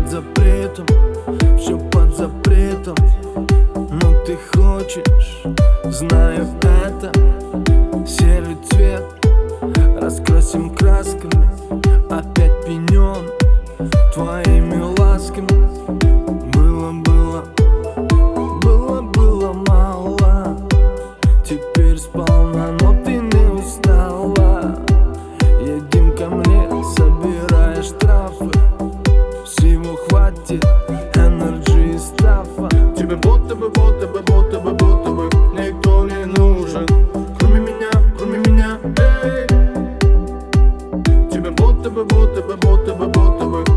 запретом, все под запретом. Но ты хочешь, знаю это. Серый цвет раскрасим красками, опять пенен твоими ласками. Было мало, теперь сполна, но ты не устала. Едем ко мне, собираешь штрафы, всего хватит энерджи и стафа. Тебе будто бы никто не нужен, кроме меня, эй. Тебе будто бы